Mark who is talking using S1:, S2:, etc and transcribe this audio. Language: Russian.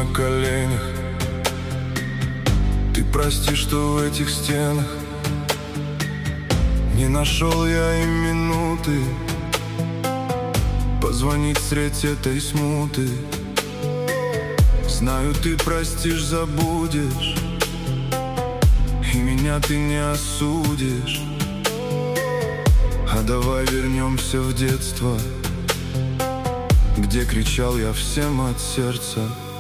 S1: на коленях. Ты прости, что в этих стенах не нашел я и минуты позвонить средь этой смуты. Знаю, ты простишь, забудешь, и меня ты не осудишь. А давай вернемся в детство, где кричал я всем от сердца.